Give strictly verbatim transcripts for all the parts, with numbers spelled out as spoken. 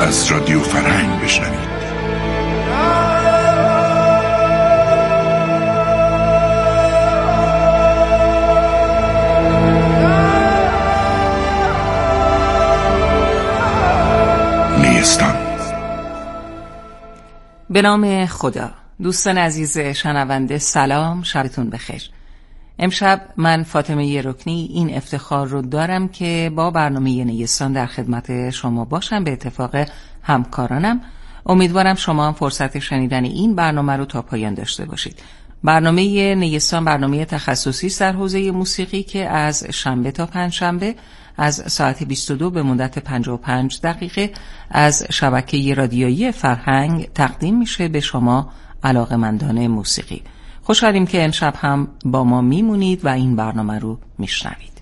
از رادیو فرهنگ بشنوید. نیستان. به نام خدا. دوستان عزیز شنونده سلام، شبتون بخیر. امشب من فاطمه رکنی این افتخار رو دارم که با برنامه نیستان در خدمت شما باشم. به اتفاق همکارانم امیدوارم شما هم فرصت شنیدن این برنامه رو تا پایان داشته باشید. برنامه نیستان برنامه تخصصی در حوزه موسیقی که از شنبه تا پنجشنبه از ساعت بیست و دو به مدت پنجاه و پنج دقیقه از شبکه رادیویی فرهنگ تقدیم میشه به شما علاقه‌مندان موسیقی. خوشحالیم که امشب هم با ما میمونید و این برنامه رو میشنوید.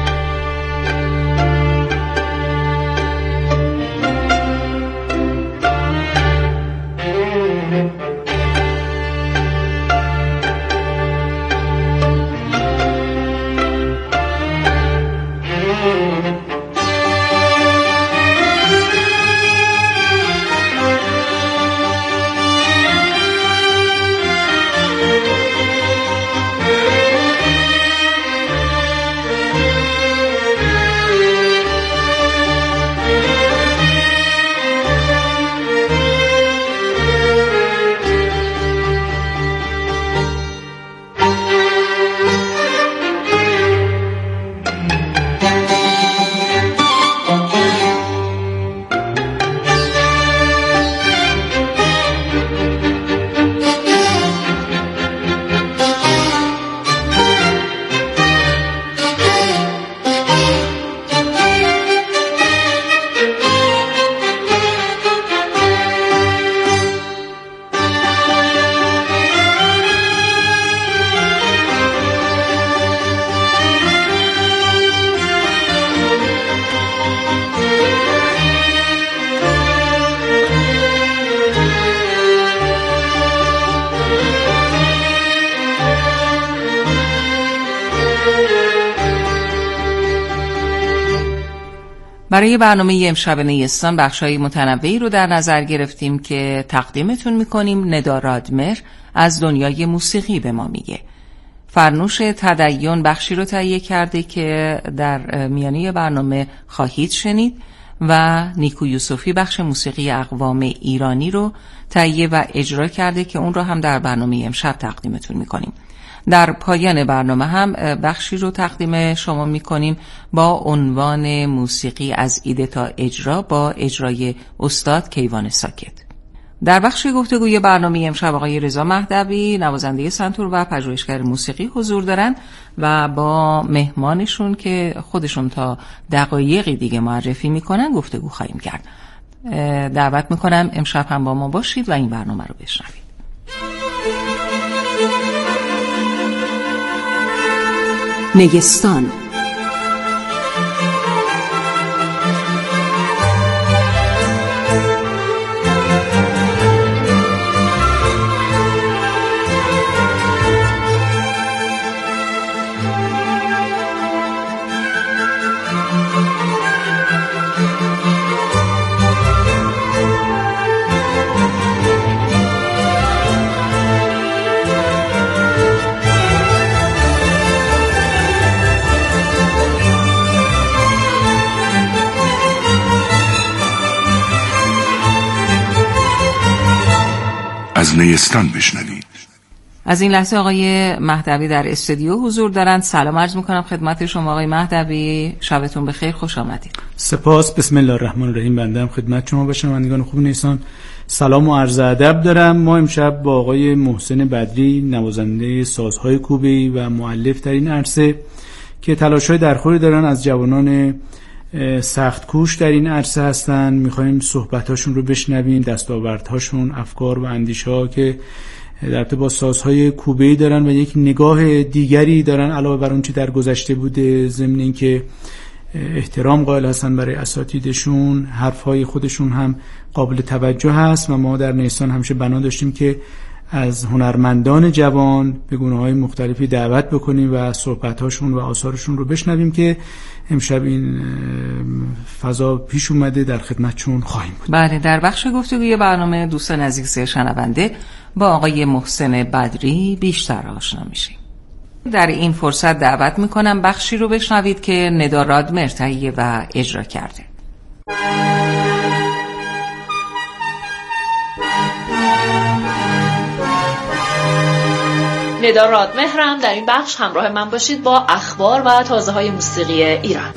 برای برنامه امشب نیستان بخشای متنوعی رو در نظر گرفتیم که تقدیمتون میکنیم. ندا رادمر از دنیای موسیقی به ما میگه. فرنوش تدین بخشی رو تهیه کرده که در میانه برنامه خواهید شنید و نیکو یوسفی بخش موسیقی اقوام ایرانی رو تهیه و اجرا کرده که اون رو هم در برنامه امشب تقدیمتون میکنیم. در پایان برنامه هم بخشی رو تقدیم شما میکنیم با عنوان موسیقی از ایده تا اجرا با اجرای استاد کیوان ساکت. در بخش گفتگوی برنامه امشب آقای رضا مهدوی نوازنده سنتور و پژوهشگر موسیقی حضور دارن و با مهمانشون که خودشون تا دقایقی دیگه معرفی میکنن گفتگو خواهیم کرد. دعوت میکنم امشب هم با ما باشید و این برنامه رو بشنوید. نیستان. از نیستان بشنوید. از این لحظه آقای مهدوی در استودیو حضور دارند. سلام عرض میکنم خدمت شما آقای مهدوی، شبتون بخیر، خوش آمدید. سپاس. بسم الله الرحمن الرحیم. بنده هم خدمت شما بشنوندگان خوب نیستان سلام و عرض ادب دارم. ما امشب با آقای محسن بدری نوازنده سازهای کوبه‌ای و مؤلف در این عرصه که تلاش‌های درخوری دارن از جوانان سخت کوش در این عرصه هستن میخوایم صحبتاشون رو بشنویم، دستاوردهاشون، افکار و اندیشه‌ها که در با سازهای کوبه‌ای دارن و یک نگاه دیگری دارن علاوه بر اون چی در گذشته بوده، ضمن اینکه احترام قائل هستن برای اساتیدشون، حرفهای خودشون هم قابل توجه هست و ما در نیستان همیشه بنا داشتیم که از هنرمندان جوان به گونه‌های مختلفی دعوت بکنیم و صحبت‌هاشون و آثارشون رو بشنویم که امشب این فضا پیش اومده در خدمتشون خواهیم بود. بله، در بخش گفتگوی برنامه دوستان عزیز شنونده با آقای محسن بدری بیشتر آشنا میشیم. در این فرصت دعوت میکنم بخشی رو بشنوید که ندا رادمر تهیه و اجرا کرده. ندا رادمهرم. در این بخش همراه من باشید با اخبار و تازه های موسیقی ایران.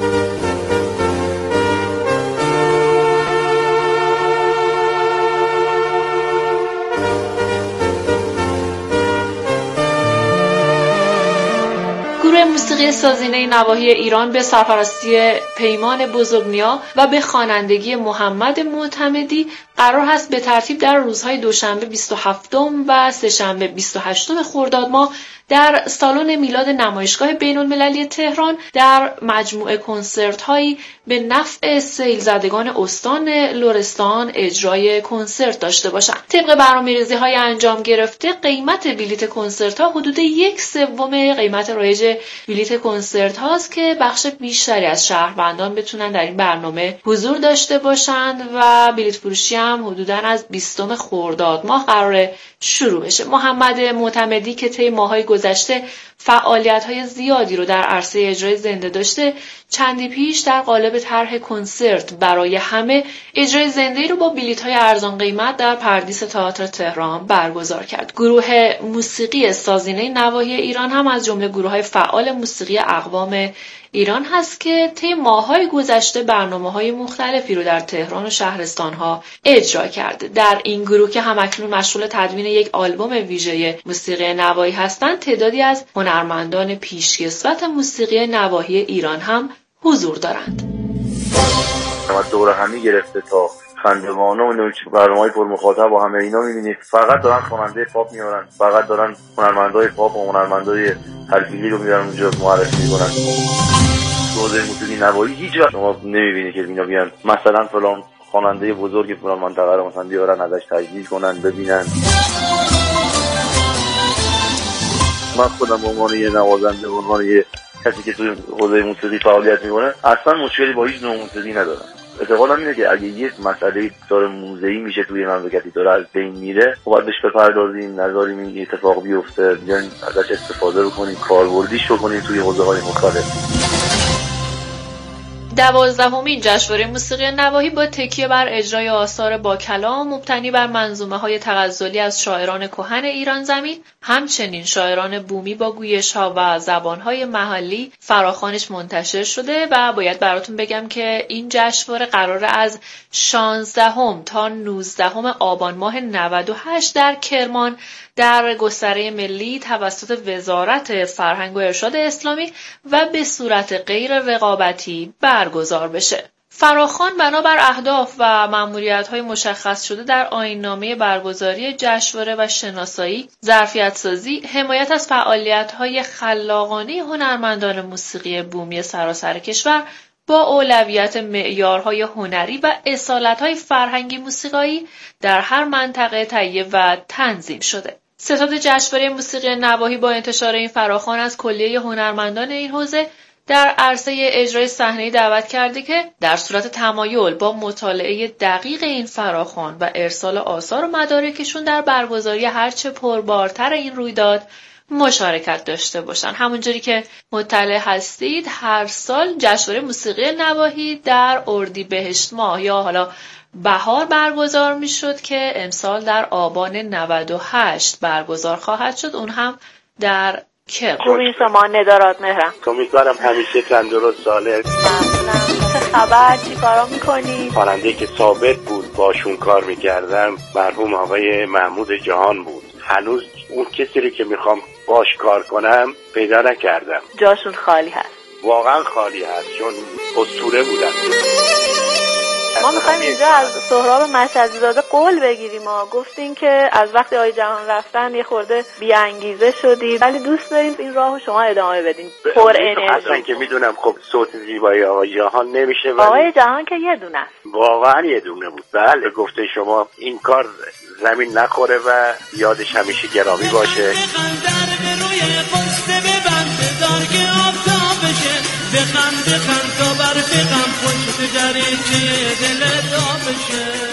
گروه موسیقی سازینه نواحی ایران به سرپرستی پیمان بزرگنیا و به خوانندگی محمد معتمدی قرار هست به ترتیب در روزهای دوشنبه بیست و هفتم و سه‌شنبه بیست و هشتم خرداد ماه در سالن میلاد نمایشگاه بین‌المللی تهران در مجموعه کنسرت هایی به نفع سیل زدگان استان لرستان اجرای کنسرت داشته باشند. طبق برنامه‌ریزی های انجام گرفته قیمت بلیت کنسرت ها حدود یک سوم قیمت رایج بلیت کنسرت هاست که بخش بیشتری از شهروندان بتونن در این برنامه حضور داشته باشند و بلیت فروشی هم حدوداً از بیستم خرداد ماه قراره شروع بشه. محمد معتمدی که طی ماه‌های گذشته فعالیت‌های زیادی رو در عرصه اجرای زنده داشته، چندی پیش در قالب طرح کنسرت برای همه اجرای زنده‌ای رو با بلیط‌های ارزان قیمت در پردیس تئاتر تهران برگزار کرد. گروه موسیقی سازینه نواحی ایران هم از جمله گروه‌های فعال موسیقی اقوام ایران هست که طی ماه‌های گذشته برنامه‌های مختلفی رو در تهران و شهرستان‌ها اجرا کرده. در این گروه که همکنون مشغول تدوین یک آلبوم ویژه موسیقی نواحی هستند، تعدادی از هنرمندان پیشکسوت موسیقی نواحی ایران هم حضور دارند. از دوره همی گرفته تا خندوانه و برنامه‌های پر مخاطب با همه اینا می‌بینید فقط دارن خواننده پاپ میارن، فقط دارن هنرمندای پاپ و هنرمندای تلفیقی رو میارن اونجا معرفی می‌کنن. حوزه موسیقی نواحی هیچ وقت شما نمی‌بینید که اینا بیان مثلا فلان خواننده بزرگ فلان منطقه رو مثلا بیارن ازش تجلیل کنن ببینن. من خودم به عنوان یه نوازنده، به عنوان یه کسی که توی حوزه موسیقی فعالیت می‌کنه، اصلا مشکلی با هیچ نوع موسیقی ندارم. اتفاقا اینه که اگه یه مسئله داره موزه‌ای میشه توی مملکتی داره از بین میره، خب باید بهش بپردازیم، نذاریم این اتفاق بیفته، بیاین ازش استفاده بکنیم، کاربردیش بکنیم توی حوزه‌های مختلف. دوازدهمین جشنواره موسیقی نواحی با تکیه بر اجرای آثار با کلام مبتنی بر منظومه‌های تغزلی از شاعران کهن ایران زمین، همچنین شاعران بومی با گویش‌ها و زبان‌های محلی فراخوانش منتشر شده و باید براتون بگم که این جشنواره قراره از شانزدهم تا نوزدهم آبان ماه نود و هشت در کرمان در گستره ملی توسط وزارت فرهنگ و ارشاد اسلامی و به صورت غیر رقابتی برگزار بشه. فراخوان بنابر اهداف و مأموریت‌های مشخص شده در آیین‌نامه برگزاری جشنواره و شناسایی، ظرفیت‌سازی، حمایت از فعالیت‌های خلاقانه هنرمندان موسیقی بومی سراسر کشور با اولویت معیارهای هنری و اصالت‌های فرهنگی موسیقایی در هر منطقه تهیه و تنظیم شده. ستاد جشنواره موسیقی نواحی با انتشار این فراخوان از کلیه هنرمندان این حوزه در عرصه اجرای صحنه‌ای دعوت کرده که در صورت تمایل با مطالعه دقیق این فراخوان و ارسال آثار و مدارکشون در برگزاری هرچه پربارتر این رویداد مشارکت داشته باشن. همونجوری که مطلع هستید، هر سال جشنواره موسیقی نواحی در اردیبهشت ماه یا حالا بهار برگزار می شد که امسال در آبان نود و هشت برگزار خواهد شد، اون هم در کرمان. خوبی شما ندا رادمهرم. امیدوارم همیشه تندرست سالم. چه خبر؟ چی کارا میکنی؟ خواننده که ثابت بود باشون کار میکردم مرحوم آقای محمود جهان بود. هنوز اون کسی رو که میخوام باش کار کنم پیدا نکردم. جاشون خالی هست. واقعا خالی هست چون اسطوره بودن. ما میخوایم اینجا از سهراب مشهدی زاده قول بگیریم. ما گفتین که از وقتی آقای جهان رفتن یه خورده بی‌انگیزه شدید، ولی دوست داریم این راهو شما ادامه بدین. پر انرژی. من که میدونم خب صوت زیبای آقای جهان نمیشه، ولی آقای جهان که یه دونه است. واقعا یه دونه بود. بله گفته شما این کار زمین نخوره و یادش همیشه گرامی باشه. بخند بخند تا برفقم پشت دریچه دل دا بشه.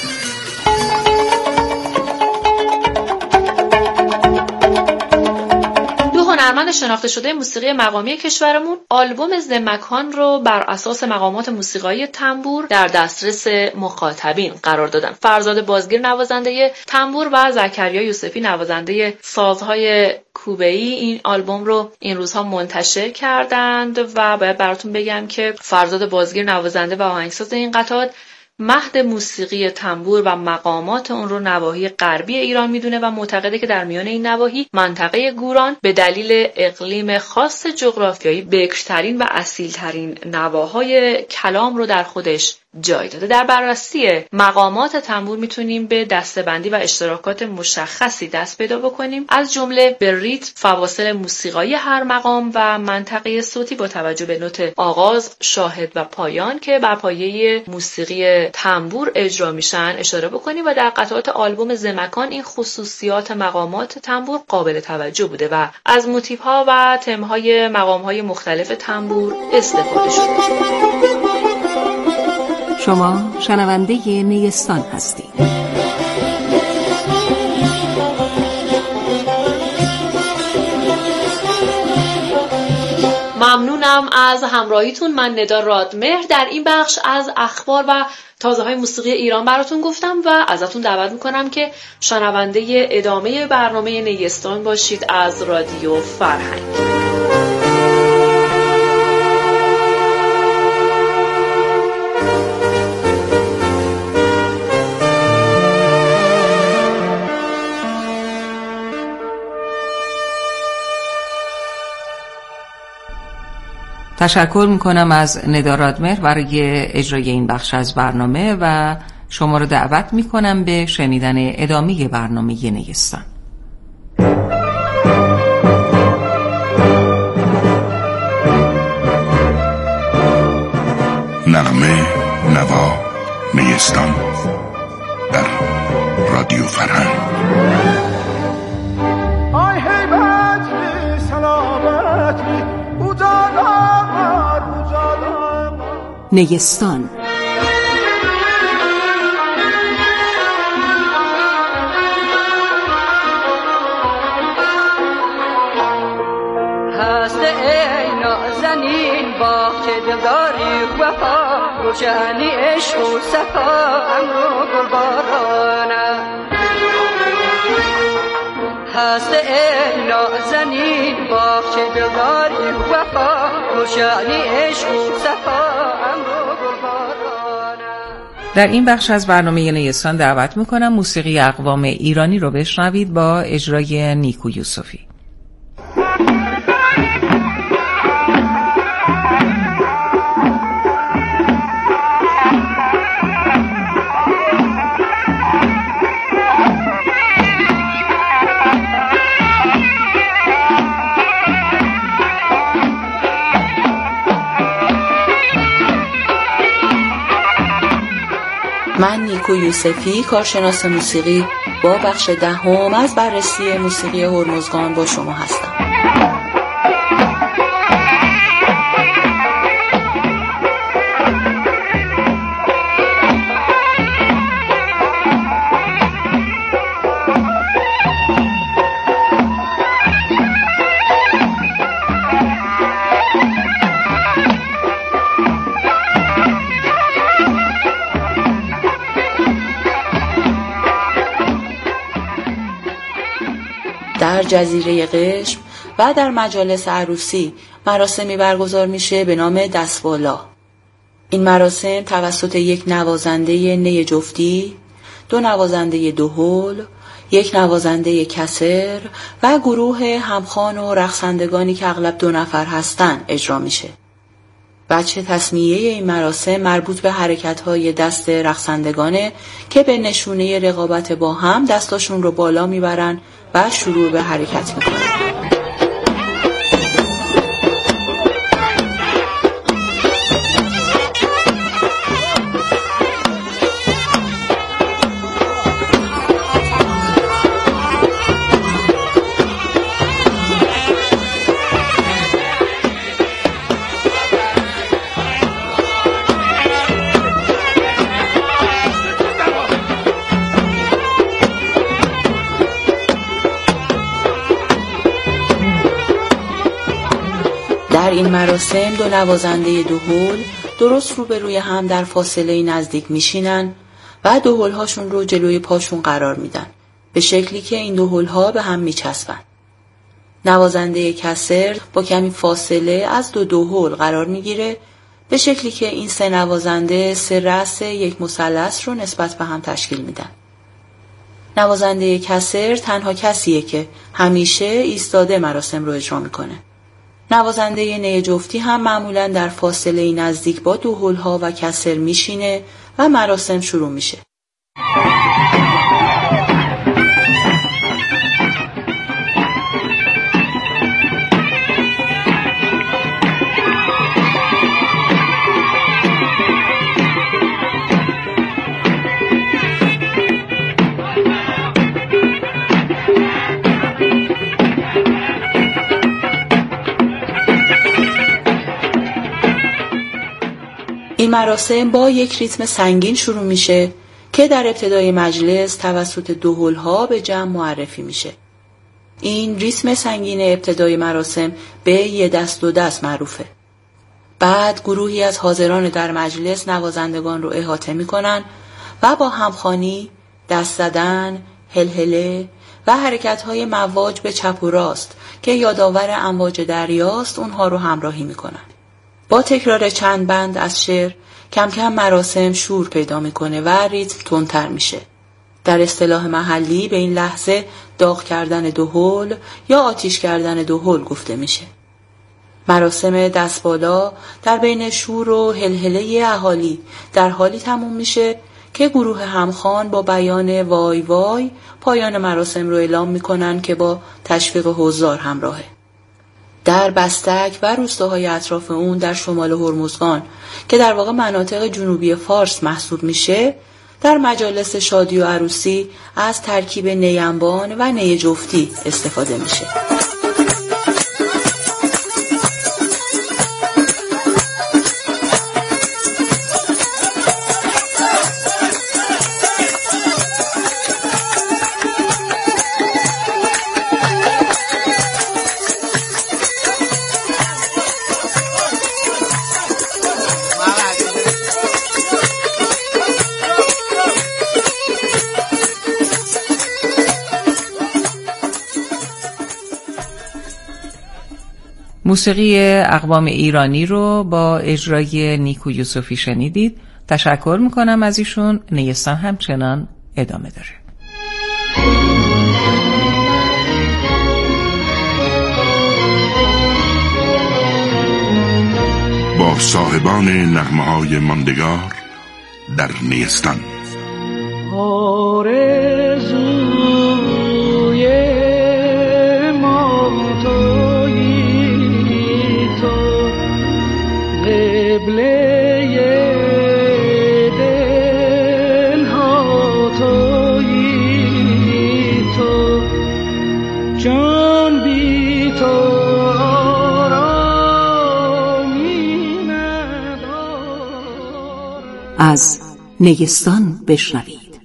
هنرمند شناخته شده موسیقی مقامی کشورمون آلبوم زمکان رو بر اساس مقامات موسیقایی تنبور در دسترس مخاطبین قرار دادن. فرزاد بازگیر نوازنده تنبور و زکریا یوسفی نوازنده سازهای کوبه‌ای این آلبوم رو این روزها منتشر کردند و باید براتون بگم که فرزاد بازگیر نوازنده و آهنگساز این قطعات مهد موسیقی تنبور و مقامات اون رو نواحی غربی ایران میدونه و معتقده که در میان این نواحی منطقه گوران به دلیل اقلیم خاص جغرافیایی بکرترین و اصیلترین نواهای کلام رو در خودش جای داده. در بررسی مقامات تنبور میتونیم به دسته‌بندی و اشتراکات مشخصی دست پیدا بکنیم، از جمله به ریتم، فواصل موسیقایی هر مقام و منطقه صوتی با توجه به نوت آغاز، شاهد و پایان که بر پایه موسیقی تنبور اجرا میشن اشاره بکنیم و در قطعات آلبوم زمکان این خصوصیات مقامات تنبور قابل توجه بوده و از موتیف‌ها و تم‌های مقام‌های مختلف تنبور استفاده شده. شما شنونده نیستان هستید. ممنونم از همراهیتون. من ندا رادمهر در این بخش از اخبار و تازه‌های موسیقی ایران براتون گفتم و ازتون دعوت میکنم که شنونده ادامه برنامه نیستان باشید از رادیو فرهنگ. تشکر میکنم از ندا رادمهر برای اجرای این بخش از برنامه و شما رو دعوت میکنم به شنیدن ادامه برنامه نیستان. نغمه نوا نیستان در رادیو فرهنگ. آی هیبت سلامت نیستان. هست ای نازنین باغ که دلداری وفا روشنی عشق و صفا امرو گلبارانه هست ای نازنین باغ که دلداری وفا روشنی عشق و صفا امرو گلبارانه. در این بخش از برنامه نیستان دعوت میکنم موسیقی اقوام ایرانی رو بشنوید با اجرای نیکو یوسفی. من نیکو یوسفی کارشناس موسیقی با بخش دهم از بررسی موسیقی هرمزگان با شما هستم. در جزیره قشم و در مجالس عروسی مراسمی برگزار میشه به نام دستوالا. این مراسم توسط یک نوازنده نی جفتی، دو نوازنده دهل، یک نوازنده کسر و گروه همخوان و رقصندگانی که اغلب دو نفر هستن اجرا میشه. بچه تسمیه این مراسم مربوط به حرکت‌های دست رقصندگانه که به نشونه رقابت با هم دستاشون رو بالا میبرن و شروع به حرکت میکنن. این مراسم دو نوازنده دهل درست روبروی هم در فاصله نزدیک میشینن و دهل‌هاشون رو جلوی پاشون قرار میدن به شکلی که این دهل‌ها به هم میچسبن. نوازنده کسر با کمی فاصله از دو دهل قرار میگیره به شکلی که این سه نوازنده سه رأس یک مثلث رو نسبت به هم تشکیل میدن. نوازنده کسر تنها کسیه که همیشه ایستاده مراسم رو اجرا میکنه. نوازنده نی جفتی هم معمولاً در فاصله نزدیک با دهل‌ها و کسر میشینه و مراسم شروع میشه. این مراسم با یک ریتم سنگین شروع میشه که در ابتدای مجلس توسط دهل‌ها به جمع معرفی میشه. این ریتم سنگین ابتدای مراسم به یه دست دو دست معروفه. بعد گروهی از حاضران در مجلس نوازندگان رو احاطه میکنن و با همخوانی، دست زدن، هلهله و حرکت‌های مواج به چپ و راست که یادآور امواج دریاست اونها رو همراهی میکنن. با تکرار چند بند از شعر کم کم مراسم شور پیدا میکنه و ریتم تندتر میشه. در اصطلاح محلی به این لحظه داغ کردن دهل یا آتیش کردن دهل گفته میشه. مراسم دستبالا در بین شور و هلهله اهالی در حالی تموم میشه که گروه همخوان با بیان وای وای پایان مراسم رو اعلام میکنن که با تشویق حضار همراهه. در بستک و روستاهای اطراف اون در شمال هرمزگان که در واقع مناطق جنوبی فارس محسوب میشه، در مجالس شادی و عروسی از ترکیب نی انبان و نی جفتی استفاده میشه. موسیقی اقوام ایرانی رو با اجرای نیکو یوسفی شنیدید. تشکر میکنم از ایشون. نیستان همچنان ادامه داره. با صاحبان نغمه‌های ماندگار در نیستان. آرزوی ما تویی تو، قبله دل ها تویی تو، جان بی تو از نیستان بشنوید.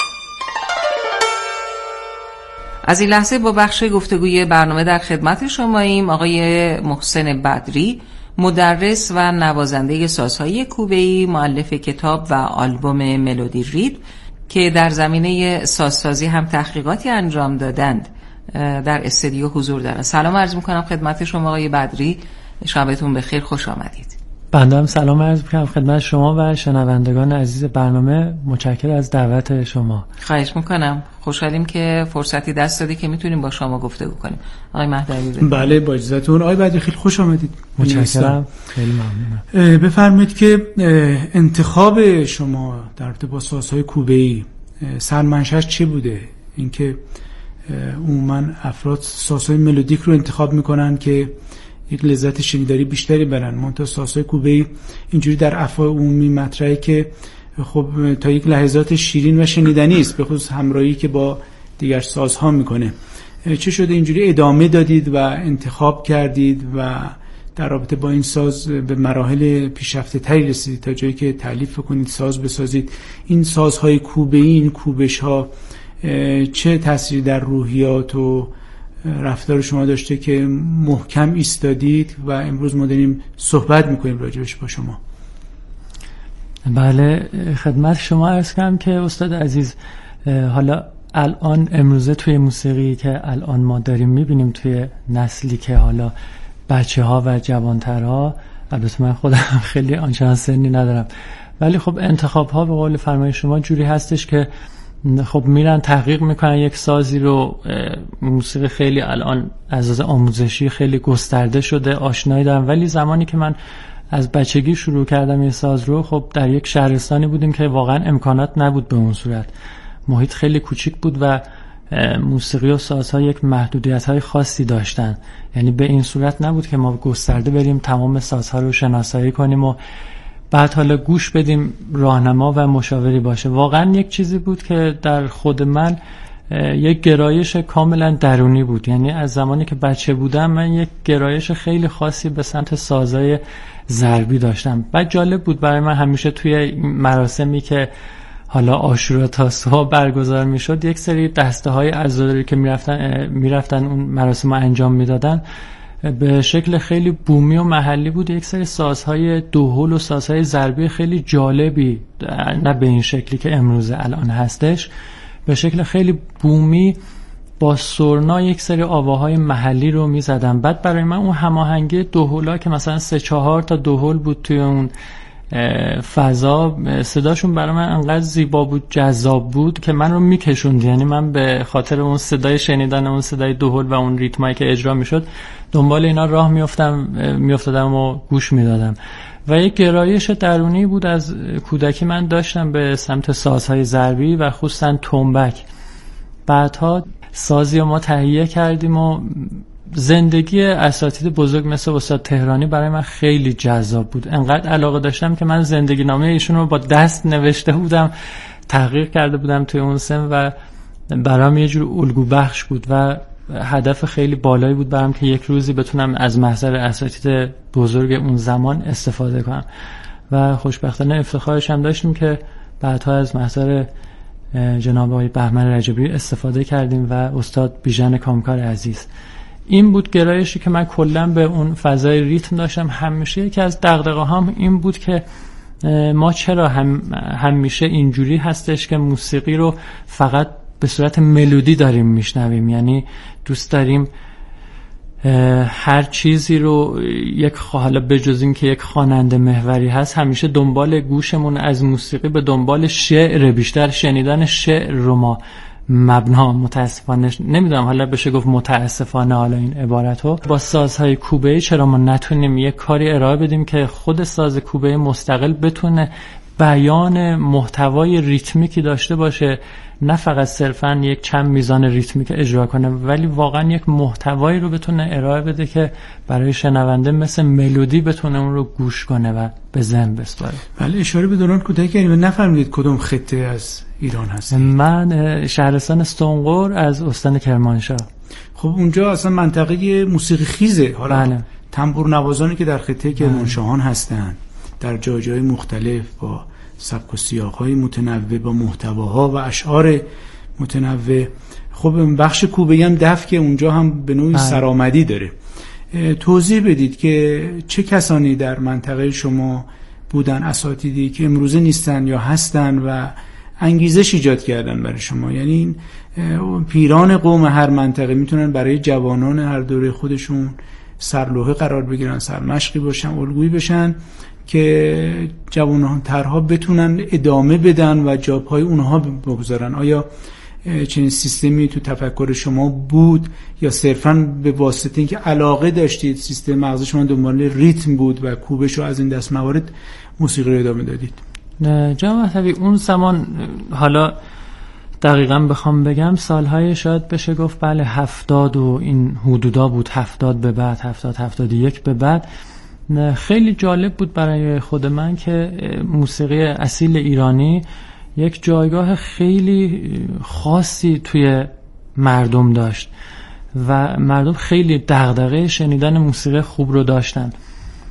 از این لحظه با بخش گفتگوی برنامه در خدمت شماییم. آقای محسن بدری، مدرس و نوازنده سازهای کوبه‌ای، مؤلف کتاب و آلبوم ملودی رید که در زمینه سازسازی هم تحقیقاتی انجام دادند، در استودیو حضور دارند. سلام عرض می‌کنم خدمت شما آقای بدری. شبتون بخیر، خوش آمدید. بنده هم سلام عرض می‌کنم خدمت شما و شنوندگان عزیز برنامه. متشکرم از دعوت شما. خواهش می‌کنم. خوشحالیم که فرصتی دست دادی که میتونیم با شما گفتگو کنیم. آقای مهدوی. بله با اجازهتون آقای بدری، خیلی خوش آمدید. متشکرم، خیلی ممنونم. بفرمایید که انتخاب شما در رابطه با سازهای کوبه‌ای سرمنشأش چه بوده؟ اینکه عموما افراد سازهای ملودیک رو انتخاب میکنن که یک لذت شنیداری بیشتری برن، منتها سازهای کوبه‌ای اینجوری در افواه عمومی مطرحه که خب تا یک لحظات شیرین و شنیدنی است، به خصوص همراهی که با دیگر سازها میکنه. چه شده اینجوری ادامه دادید و انتخاب کردید و در رابطه با این ساز به مراحل پیشرفته تری رسیدید تا جایی که تألیف کنید، ساز بسازید؟ این سازهای کوبه‌ای، این کوبش‌ها چه تأثیری در روحیات و رفتار شما داشته که محکم ایستادید و امروز ما داریم صحبت میکنیم راجبش با شما. بله، خدمت شما عرض کنم که استاد عزیز، حالا الان امروزه توی موسیقی که الان ما داریم میبینیم توی نسلی که حالا بچه ها و جوانترها، البته من خودم خیلی آنچنان سنی ندارم، ولی خب انتخاب ها به قول فرمای شما جوری هستش که خب میرن تحقیق میکنن یک سازی رو. موسیقی خیلی الان از لحاظ آموزشی خیلی گسترده شده، آشنایی دارم، ولی زمانی که من از بچگی شروع کردم این ساز رو، خب در یک شهرستانی بودیم که واقعا امکانات نبود به اون صورت، محیط خیلی کوچیک بود و موسیقی و سازها یک محدودیت‌های خاصی داشتن، یعنی به این صورت نبود که ما گسترده بریم تمام سازها رو شناسایی کنیم و بعد حالا گوش بدیم راهنما و مشاوری باشه. واقعا یک چیزی بود که در خود من یک گرایش کاملا درونی بود، یعنی از زمانی که بچه بودم من یک گرایش خیلی خاصی به سمت سازهای ضربی داشتم. بعد جالب بود برای من همیشه توی مراسمی که حالا عاشورا تاسوعا برگزار میشد، یک سری دسته های عزاداری که میرفتن میرفتن اون مراسم رو انجام میدادن به شکل خیلی بومی و محلی بود. یک سری سازهای دوحل و سازهای ضربی خیلی جالبی، نه به این شکلی که امروز الان هستش، به شکل خیلی بومی با سرنا یک سری آواهای محلی رو میزدم. بعد برای من اون هماهنگی دوحلا که مثلا سه چهار تا دوحل بود توی اون فضا، صداشون برای من انقدر زیبا بود، جذاب بود که من رو میکشوند، یعنی من به خاطر اون صدای شنیدن اون صدای دوحل و اون ریتمایی که اجرا میشد دنبال اینا راه میافتم میافتادم و گوش میدادم. و یک گرایش درونی بود از کودکی من داشتم به سمت سازهای ضربی و خصوصا تنبک. بعدها سازی رو ما تهیه کردیم و زندگی اساتید بزرگ مثل استاد تهرانی برای من خیلی جذاب بود. انقدر علاقه داشتم که من زندگی نامه ایشون رو با دست نوشته بودم، تحقیق کرده بودم توی اون سن و برام یه جور الگو بخش بود و هدف خیلی بالایی بود برام که یک روزی بتونم از محضر اساتید بزرگ اون زمان استفاده کنم. و خوشبختانه افتخارش هم داشتیم که بعدها از محضر جناب آقای بهمن رجبی استفاده کردیم و استاد بیژن کامکار عزیز. این بود گرایشی که من کلا به اون فضای ریتم داشتم. همیشه یکی از دغدغه‌هام این بود که ما چرا هم همیشه اینجوری هستش که موسیقی رو فقط به صورت ملودی داریم میشنویم، یعنی دوست داریم هر چیزی رو یک حالا بجز این که یک خواننده محوری هست، همیشه دنبال گوشمون از موسیقی به دنبال شعر، بیشتر شنیدن شعر رو ما مبنا. متاسفانه نمیدونم حالا بشه گفت متاسفانه حالا این عبارتو با سازهای کوبه‌ای چرا ما نتونیم یک کاری ارائه بدیم که خود ساز کوبه‌ای مستقل بتونه بیان محتوای ریتمیکی داشته باشه، نه فقط صرفاً یک چند میزان ریتمیک اجرا کنه، ولی واقعا یک محتوایی رو بتونه ارائه بده که برای شنونده مثل ملودی بتونه اون رو گوش کنه و به ذهن بسپاره. بله، اشاره به دوران کودکی کردیم. نفهمیدید کدوم خطه از ایران هست؟ من شهرستان استنقور از استان کرمانشاه. خب اونجا اصلا منطقه موسیقی خیزه. حالا بله. تنبور نوازانی که در خطه کرمانشاهان هستن در جای جای مختلف با سبک و سیاق‌های متنوع، با محتواها و اشعار متنوع. خب بخش کوبه‌ای هم دف که اونجا هم به نوعی سرآمدی داره. توضیح بدید که چه کسانی در منطقه شما بودن، اساتیدی که امروزه نیستن یا هستن و انگیزش ایجاد کردن برای شما، یعنی این پیران قوم هر منطقه میتونن برای جوانان هر دوره خودشون سرلوحه قرار بگیرن، سرمشقی باشن، الگویی بشن که جوانان ترها بتونن ادامه بدن و جاپای اونها بگذارن. آیا چنین سیستمی تو تفکر شما بود یا صرفاً به واسطه اینکه علاقه داشتید سیستم مغز شما دنبال ریتم بود و کوبش رو از این دست موارد موسیقی رو ادامه دادید؟ نه جناب مهدوی، اون زمان حالا دقیقاً بخوام بگم سالهای شاید بشه گفت بله هفتاد و این حدودا بود، هفتاد به بعد، هفتاد هفتاد یک به بعد. خیلی جالب بود برای خود من که موسیقی اصیل ایرانی یک جایگاه خیلی خاصی توی مردم داشت و مردم خیلی دغدغه شنیدن موسیقی خوب رو داشتن.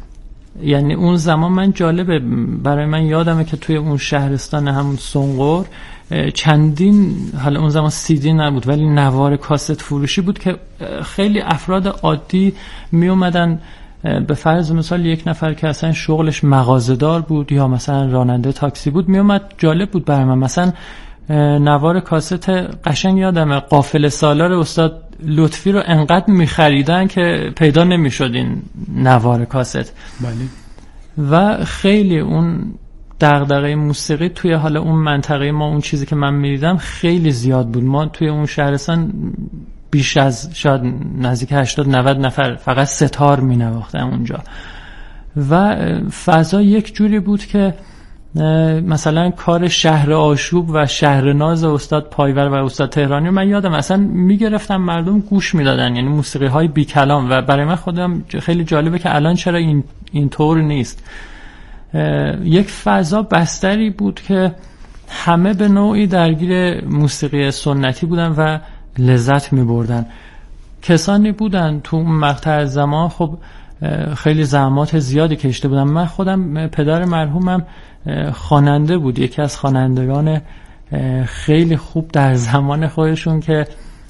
یعنی اون زمان من جالبه برای من یادمه که توی اون شهرستان همون سنقر چندین، حالا اون زمان سیدی نبود ولی نوار کاست فروشی بود که خیلی افراد عادی می اومدن، به فرض مثال یک نفر که اصلا شغلش مغازه‌دار بود یا مثلا راننده تاکسی بود می اومد. جالب بود برای من مثلا نوار کاست قشنگ یادمه قافله سالار استاد لطفی رو انقدر می‌خریدن که پیدا نمی‌شد این نوار کاست. بله. و خیلی اون دغدغه موسیقی توی حالا اون منطقه ما، اون چیزی که من می‌دیدم خیلی زیاد بود. ما توی اون شهرستان بیش از شاید نزدیک هشتاد نود نفر فقط ستار می‌نواختن اونجا و فضا یک جوری بود که مثلا کار شهر آشوب و شهر ناز استاد پایور و استاد تهرانی من یادم اصلا میگرفتم مردم گوش میدادن، یعنی موسیقی های بی کلام. و برای من خودم خیلی جالبه که الان چرا این اینطور نیست. یک فضا بستری بود که همه به نوعی درگیر موسیقی سنتی بودن و لذت میبردن. کسانی بودن تو اون مقطع زمان خب خیلی زحمات زیادی کشیده بودن. من خودم پدر مرحومم خواننده بود، یکی از خوانندگان خیلی خوب در زمان خودشون که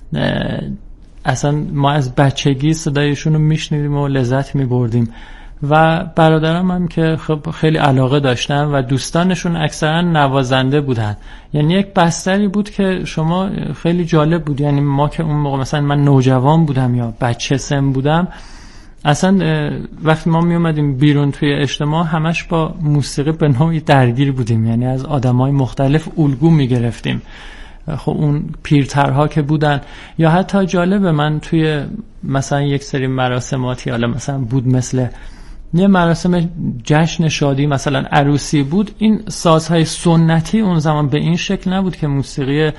اصلا ما از بچگی صدایشون رو میشنیدیم و لذت میبردیم. و برادرم هم که خب خیلی علاقه داشتن و دوستانشون اکثرا نوازنده بودن. یعنی یک بستری بود که شما خیلی جالب بود. یعنی ما که اون موقع مثلا من نوجوان بودم یا بچه سن بودم، اصلا وقتی ما می اومدیم بیرون توی اجتماع همش با موسیقی به نوعی درگیر بودیم، یعنی از آدمای مختلف الگو می گرفتیم. خب اون پیرترها که بودن، یا حتی جالبه من توی مثلا یک سری مراسماتی حالا مثلا بود مثل یه مراسم جشن شادی مثلا عروسی بود، این سازهای سنتی اون زمان به این شکل نبود که موسیقی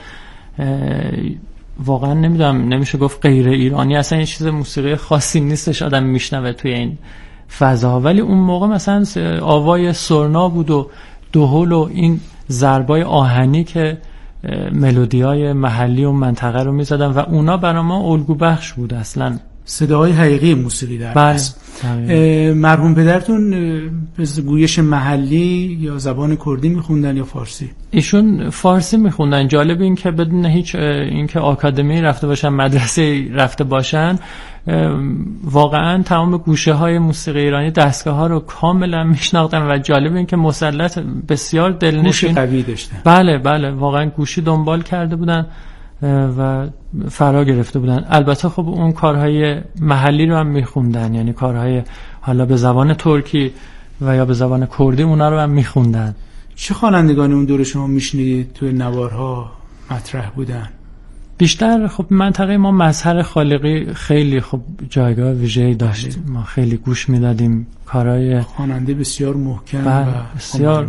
واقعا نمیدونم نمیشه گفت غیر ایرانی، اصلا یه چیز موسیقی خاصی نیستش آدم میشنوه توی این فضا. ولی اون موقع مثلا آوای سرنا بود و دهل و این ضربای آهنی که ملودیای محلی و منطقه رو میزدن و اونا برای ما الگو بخش بود، اصلا صداهای حقیقی موسیقی در است. مرحوم پدرتون گویش محلی یا زبان کردی میخوندن یا فارسی؟ ایشون فارسی میخوندن. جالب این که بدون هیچ اینکه آکادمی رفته باشن، مدرسه رفته باشن، واقعا تمام گوشه های موسیقی ایرانی دستگاه ها رو کاملا میشناختن و جالب این که مسلط بسیار دلنشین، گوش قوی داشتن. بله بله واقعا گوشی دنبال کرده بودن و فرا گرفته بودن. البته خب اون کارهای محلی رو هم میخوندن، یعنی کارهای حالا به زبان ترکی و یا به زبان کردی اونا رو هم میخوندن. چه خوانندگانی اون دور شما میشنیدید توی نوارها مطرح بودن؟ بیشتر خب منطقه ما مظهر خالقی خیلی خب جایگاه ویژه‌ای داشت. ما خیلی گوش میدادیم کارهای خواننده بسیار محکم بله، و بسیار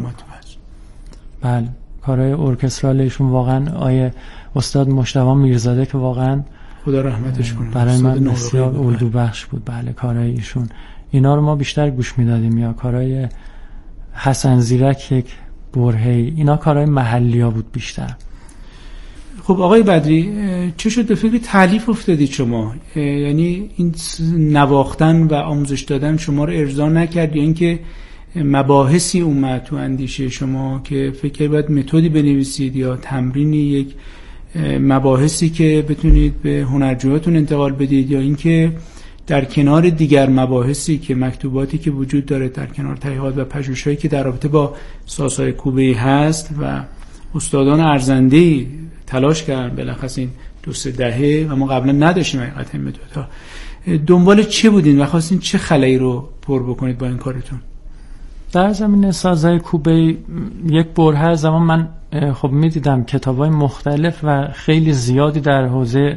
بله کارهای ارکسترالشون واقعا آیه استاد مجتبی میرزاده که واقعا خدا رحمتش کنه برای من بسیار الگو بخش بود. بله کارهای ایشون اینا رو ما بیشتر گوش میدادیم، یا کارهای حسن زیرک، یک برهی، اینا کارهای محلی ها بود بیشتر. خب آقای بدری، چه شد به فکر تالیف افتادید شما؟ یعنی این نواختن و آموزش دادن شما رو ارضا نکرد یا اینکه مباحثی اومد تو اندیشه شما که فکر باید متدی بنویسید یا تمرینی، یک مباحثی که بتونید به هنرجویاتون انتقال بدید، یا اینکه در کنار دیگر مباحثی که مکتوباتی که وجود داره، در کنار تحقیقات و پژوهش‌هایی که در رابطه با سازهای کوبه‌ای هست و استادان ارزنده‌ای تلاش کردن بالاخص این دو سه دهه و ما قبلا نداشتیم حقیقتا این متدها، دنبال چه بودین و خواستین چه خلایی رو پر بکنید با این کارتون؟ در زمینه سازهای کوبه‌ای یک بره زمان من خب میدیدم کتابای مختلف و خیلی زیادی در حوزه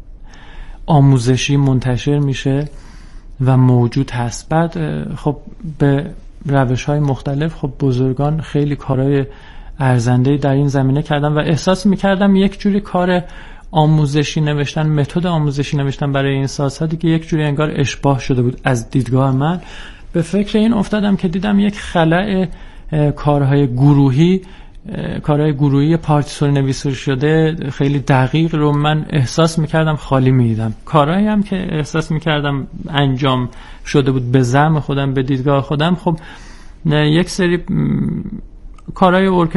آموزشی منتشر میشه و موجود هست. بعد خب به روش‌های مختلف خب بزرگان خیلی کارهای ارزنده‌ای در این زمینه کردن و احساس میکردم یک جوری کار آموزشی نوشتن، متد آموزشی نوشتن برای این سازها دیگه یک جوری انگار اشباح شده بود از دیدگاه من. به فکر این افتادم که دیدم یک خلأ کارهای گروهی کارهای گروهی پارتیتور نویسه شده خیلی دقیق رو من احساس میکردم خالی میدیدم. کارهایی هم که احساس میکردم انجام شده بود به زعم خودم، به دیدگاه خودم، خب یک سری کارهای